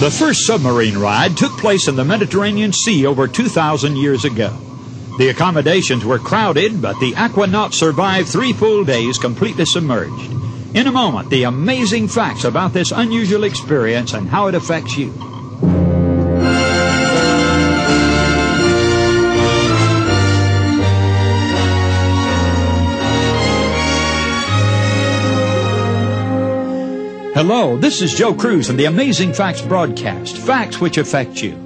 The first submarine ride took place in the Mediterranean Sea over 2,000 years ago. The accommodations were crowded, but the aquanaut survived 3 full days completely submerged. In a moment, the amazing facts about this unusual experience and how it affects you. Hello, this is Joe Cruz and the Amazing Facts broadcast, facts which affect you.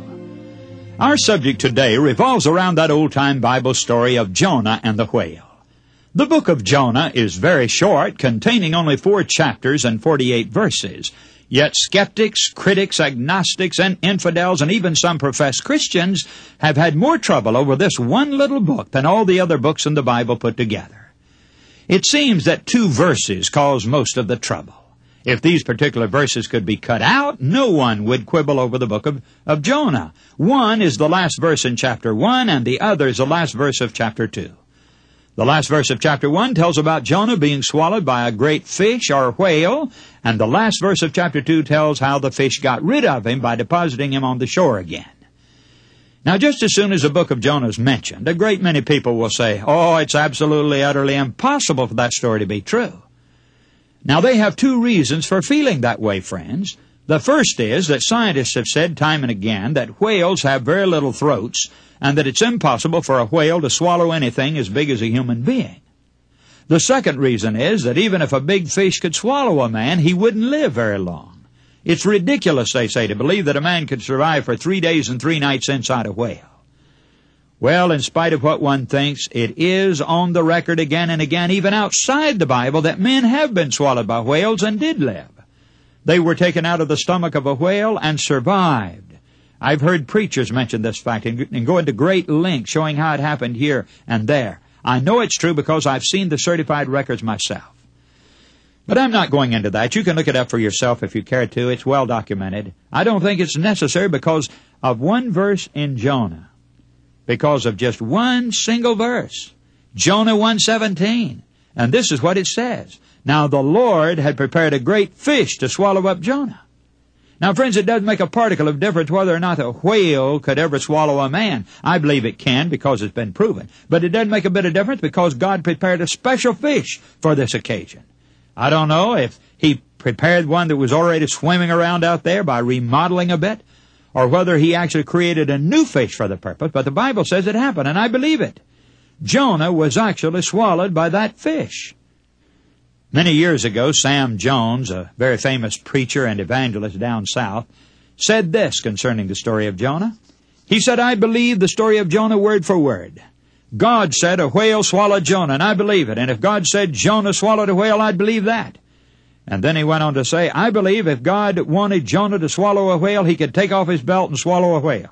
Our subject today revolves around that old-time Bible story of Jonah and the whale. The book of Jonah is very short, containing only 4 chapters and 48 verses. Yet skeptics, critics, agnostics, and infidels, and even some professed Christians have had more trouble over this one little book than all the other books in the Bible put together. It seems that 2 verses cause most of the trouble. If these particular verses could be cut out, no one would quibble over the book of Jonah. One is the last verse in chapter 1, and the other is the last verse of chapter 2. The last verse of chapter 1 tells about Jonah being swallowed by a great fish or whale, and the last verse of chapter 2 tells how the fish got rid of him by depositing him on the shore again. Now, just as soon as the book of Jonah is mentioned, a great many people will say, "Oh, it's absolutely, utterly impossible for that story to be true." Now, they have 2 reasons for feeling that way, friends. The first is that scientists have said time and again that whales have very little throats and that it's impossible for a whale to swallow anything as big as a human being. The second reason is that even if a big fish could swallow a man, he wouldn't live very long. It's ridiculous, they say, to believe that a man could survive for 3 days and 3 nights inside a whale. Well, in spite of what one thinks, it is on the record again and again, even outside the Bible, that men have been swallowed by whales and did live. They were taken out of the stomach of a whale and survived. I've heard preachers mention this fact and go into great lengths showing how it happened here and there. I know it's true because I've seen the certified records myself. But I'm not going into that. You can look it up for yourself if you care to. It's well documented. I don't think it's necessary because of one verse in Jonah. Because of just one single verse. Jonah 1:17. And this is what it says. Now the Lord had prepared a great fish to swallow up Jonah. Now, friends, it doesn't make a particle of difference whether or not a whale could ever swallow a man. I believe it can because it's been proven. But it doesn't make a bit of difference because God prepared a special fish for this occasion. I don't know if He prepared one that was already swimming around out there by remodeling a bit, or whether He actually created a new fish for the purpose, but the Bible says it happened, and I believe it. Jonah was actually swallowed by that fish. Many years ago, Sam Jones, a very famous preacher and evangelist down south, said this concerning the story of Jonah. He said, "I believe the story of Jonah word for word. God said a whale swallowed Jonah, and I believe it. And if God said Jonah swallowed a whale, I'd believe that." And then he went on to say, "I believe if God wanted Jonah to swallow a whale, He could take off his belt and swallow a whale."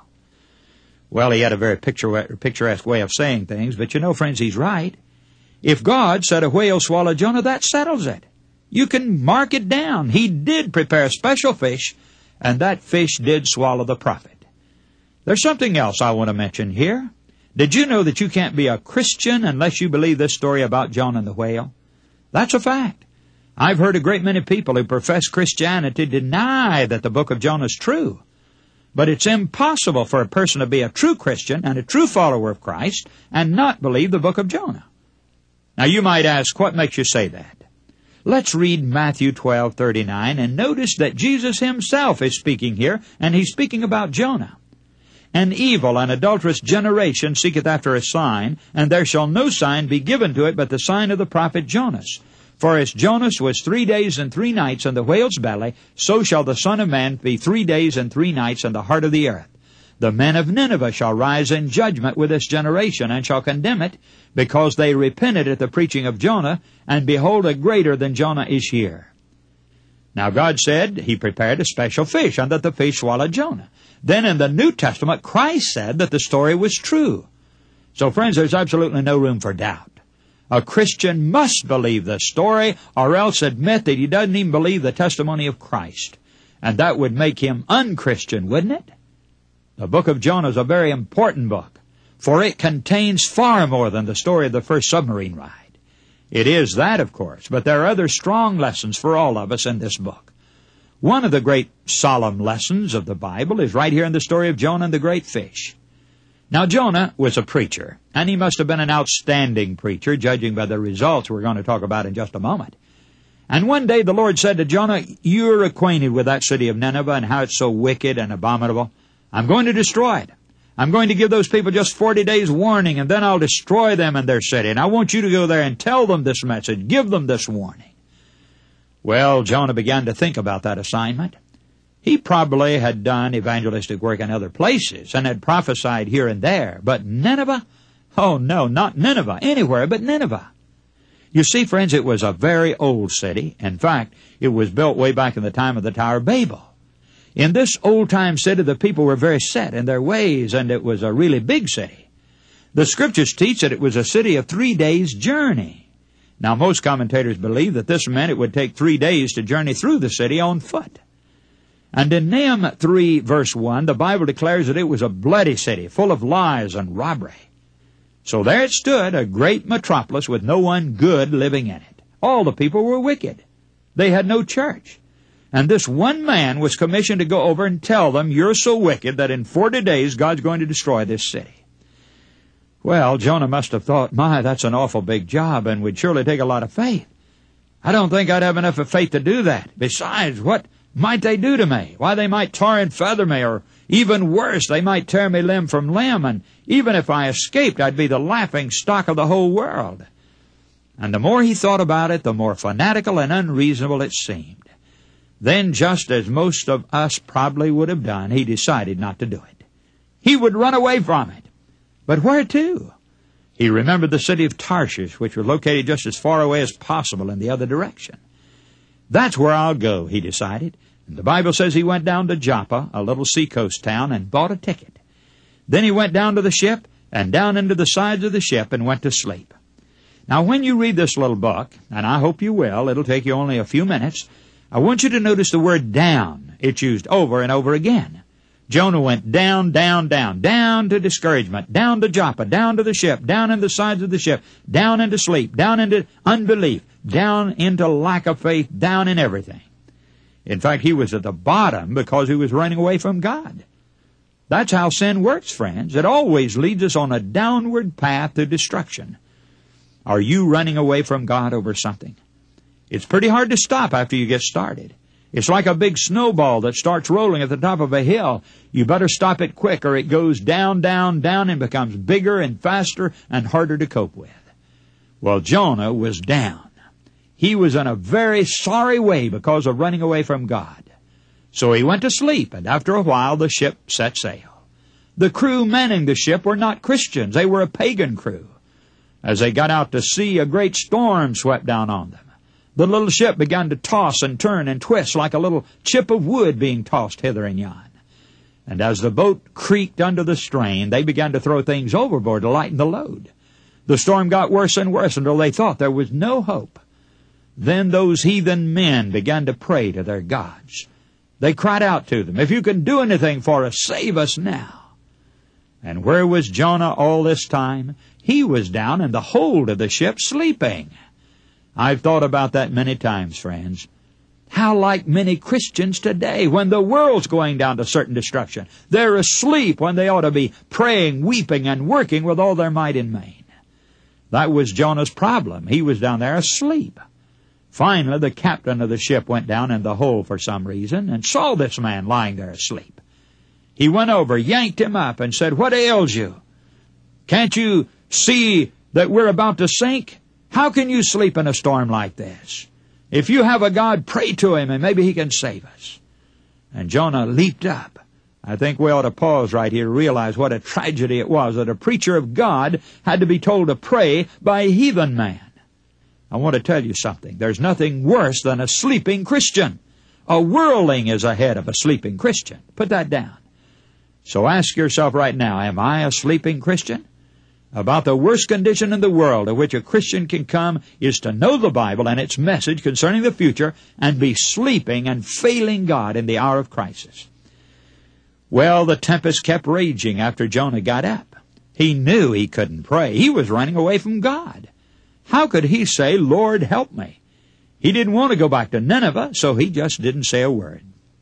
Well, he had a very picturesque way of saying things, but you know, friends, he's right. If God said a whale swallowed Jonah, that settles it. You can mark it down. He did prepare a special fish, and that fish did swallow the prophet. There's something else I want to mention here. Did you know that you can't be a Christian unless you believe this story about Jonah and the whale? That's a fact. I've heard a great many people who profess Christianity deny that the book of Jonah is true. But it's impossible for a person to be a true Christian and a true follower of Christ and not believe the book of Jonah. Now you might ask, what makes you say that? Let's read Matthew 12:39 and notice that Jesus Himself is speaking here, and He's speaking about Jonah. "An evil and adulterous generation seeketh after a sign, and there shall no sign be given to it but the sign of the prophet Jonas. For as Jonas was 3 days and 3 nights in the whale's belly, so shall the Son of Man be 3 days and 3 nights in the heart of the earth. The men of Nineveh shall rise in judgment with this generation, and shall condemn it, because they repented at the preaching of Jonah, and behold, a greater than Jonah is here." Now God said He prepared a special fish, and that the fish swallowed Jonah. Then in the New Testament, Christ said that the story was true. So friends, there's absolutely no room for doubt. A Christian must believe the story, or else admit that he doesn't even believe the testimony of Christ. And that would make him unchristian, wouldn't it? The book of Jonah is a very important book, for it contains far more than the story of the first submarine ride. It is that, of course, but there are other strong lessons for all of us in this book. One of the great solemn lessons of the Bible is right here in the story of Jonah and the great fish. Now, Jonah was a preacher, and he must have been an outstanding preacher, judging by the results we're going to talk about in just a moment. And one day the Lord said to Jonah, "You're acquainted with that city of Nineveh and how it's so wicked and abominable. I'm going to destroy it. I'm going to give those people just 40 days warning, and then I'll destroy them and their city. And I want you to go there and tell them this message, give them this warning." Well, Jonah began to think about that assignment. He probably had done evangelistic work in other places and had prophesied here and there. But Nineveh? Oh, no, not Nineveh. Anywhere but Nineveh. You see, friends, it was a very old city. In fact, it was built way back in the time of the Tower of Babel. In this old-time city, the people were very set in their ways, and it was a really big city. The Scriptures teach that it was a city of 3 days' journey. Now, most commentators believe that this meant it would take 3 days to journey through the city on foot. And in Nahum 3, verse 1, the Bible declares that it was a bloody city, full of lies and robbery. So there it stood, a great metropolis with no one good living in it. All the people were wicked. They had no church. And this one man was commissioned to go over and tell them, "You're so wicked that in 40 days God's going to destroy this city." Well, Jonah must have thought, "My, that's an awful big job and would surely take a lot of faith. I don't think I'd have enough of faith to do that. Besides, what might they do to me? Why, they might tar and feather me, or even worse, they might tear me limb from limb, and even if I escaped, I'd be the laughing stock of the whole world." And the more he thought about it, the more fanatical and unreasonable it seemed. Then, just as most of us probably would have done, he decided not to do it. He would run away from it. But where to? He remembered the city of Tarshish, which was located just as far away as possible in the other direction. "That's where I'll go," he decided. And the Bible says he went down to Joppa, a little seacoast town, and bought a ticket. Then he went down to the ship and down into the sides of the ship and went to sleep. Now, when you read this little book, and I hope you will, it'll take you only a few minutes, I want you to notice the word down. It's used over and over again. Jonah went down, down, down, down to discouragement, down to Joppa, down to the ship, down in the sides of the ship, down into sleep, down into unbelief, down into lack of faith, down in everything. In fact, he was at the bottom because he was running away from God. That's how sin works, friends. It always leads us on a downward path to destruction. Are you running away from God over something? It's pretty hard to stop after you get started. It's like a big snowball that starts rolling at the top of a hill. You better stop it quick or it goes down, down, down and becomes bigger and faster and harder to cope with. Well, Jonah was down. He was in a very sorry way because of running away from God. So he went to sleep, and after a while the ship set sail. The crew manning the ship were not Christians. They were a pagan crew. As they got out to sea, a great storm swept down on them. The little ship began to toss and turn and twist like a little chip of wood being tossed hither and yon. And as the boat creaked under the strain, they began to throw things overboard to lighten the load. The storm got worse and worse until they thought there was no hope. Then those heathen men began to pray to their gods. They cried out to them, "If you can do anything for us, save us now." And where was Jonah all this time? He was down in the hold of the ship sleeping. I've thought about that many times, friends. How like many Christians today, when the world's going down to certain destruction. They're asleep when they ought to be praying, weeping, and working with all their might and main. That was Jonah's problem. He was down there asleep. Finally, the captain of the ship went down in the hold for some reason and saw this man lying there asleep. He went over, yanked him up, and said, "What ails you? Can't you see that we're about to sink? How can you sleep in a storm like this? If you have a God, pray to Him, and maybe He can save us." And Jonah leaped up. I think we ought to pause right here to realize what a tragedy it was that a preacher of God had to be told to pray by a heathen man. I want to tell you something. There's nothing worse than a sleeping Christian. A worldling is ahead of a sleeping Christian. Put that down. So ask yourself right now, am I a sleeping Christian? About the worst condition in the world of which a Christian can come is to know the Bible and its message concerning the future and be sleeping and failing God in the hour of crisis. Well, the tempest kept raging after Jonah got up. He knew he couldn't pray. He was running away from God. How could he say, "Lord, help me"? He didn't want to go back to Nineveh, so he just didn't say a word.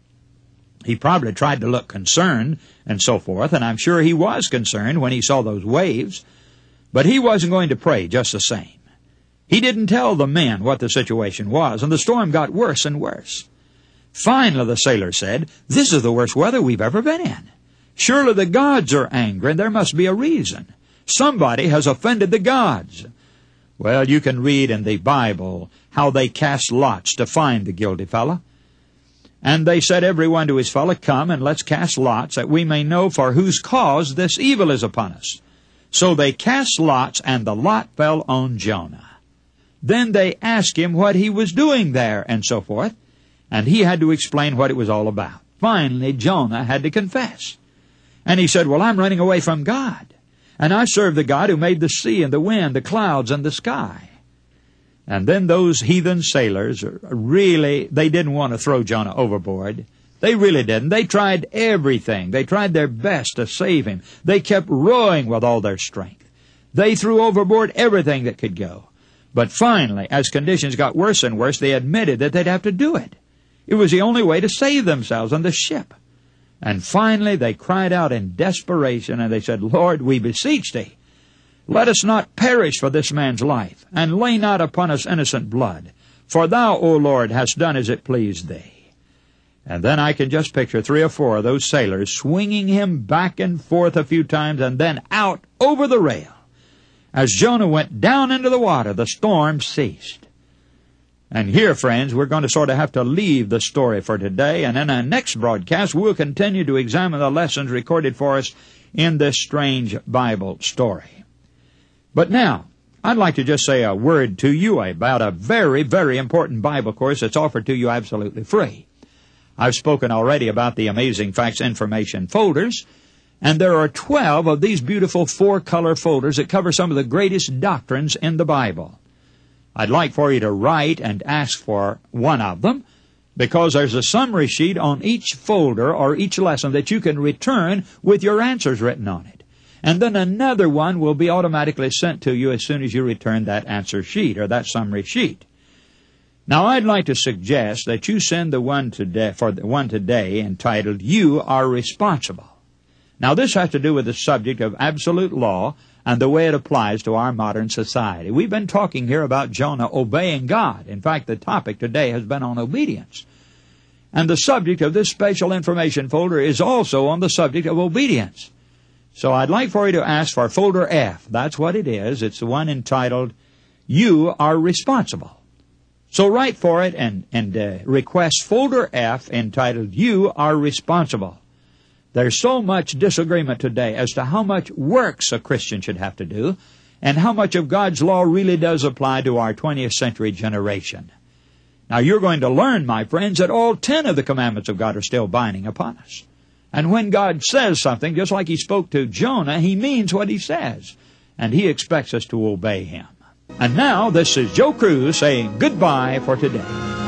He probably tried to look concerned and so forth, and I'm sure he was concerned when he saw those waves, but he wasn't going to pray just the same. He didn't tell the men what the situation was, and the storm got worse and worse. Finally, the sailor said, "This is the worst weather we've ever been in. Surely the gods are angry, and there must be a reason. Somebody has offended the gods." Well, you can read in the Bible how they cast lots to find the guilty fellow. And they said, everyone to his fellow, "Come and let's cast lots, that we may know for whose cause this evil is upon us." So they cast lots, and the lot fell on Jonah. Then they asked him what he was doing there, and so forth, and he had to explain what it was all about. Finally, Jonah had to confess. And he said, "Well, I'm running away from God, and I serve the God who made the sea and the wind, the clouds and the sky." And then those heathen sailors, really, they didn't want to throw Jonah overboard. They really didn't. They tried everything. They tried their best to save him. They kept rowing with all their strength. They threw overboard everything that could go. But finally, as conditions got worse and worse, they admitted that they'd have to do it. It was the only way to save themselves and the ship. And finally, they cried out in desperation, and they said, "Lord, we beseech thee, let us not perish for this man's life, and lay not upon us innocent blood. For thou, O Lord, hast done as it pleased thee." And then I can just picture 3 or 4 of those sailors swinging him back and forth a few times, and then out over the rail. As Jonah went down into the water, the storm ceased. And here, friends, we're going to sort of have to leave the story for today, and in our next broadcast, we'll continue to examine the lessons recorded for us in this strange Bible story. But now, I'd like to just say a word to you about a very, very important Bible course that's offered to you absolutely free. I've spoken already about the Amazing Facts information folders, and there are 12 of these beautiful 4-color folders that cover some of the greatest doctrines in the Bible. I'd like for you to write and ask for one of them, because there's a summary sheet on each folder or each lesson that you can return with your answers written on it. And then another one will be automatically sent to you as soon as you return that answer sheet or that summary sheet. Now, I'd like to suggest that you send the one today entitled, "You Are Responsible." Now, this has to do with the subject of absolute law and the way it applies to our modern society. We've been talking here about Jonah obeying God. In fact, the topic today has been on obedience. And the subject of this special information folder is also on the subject of obedience. So I'd like for you to ask for folder F. That's what it is. It's the one entitled, "You Are Responsible." So write for it and request folder F entitled, "You Are Responsible." There's so much disagreement today as to how much works a Christian should have to do, and how much of God's law really does apply to our 20th century generation. Now, you're going to learn, my friends, that all 10 of the commandments of God are still binding upon us. And when God says something, just like He spoke to Jonah, He means what He says, and He expects us to obey Him. And now, this is Joe Cruz saying goodbye for today.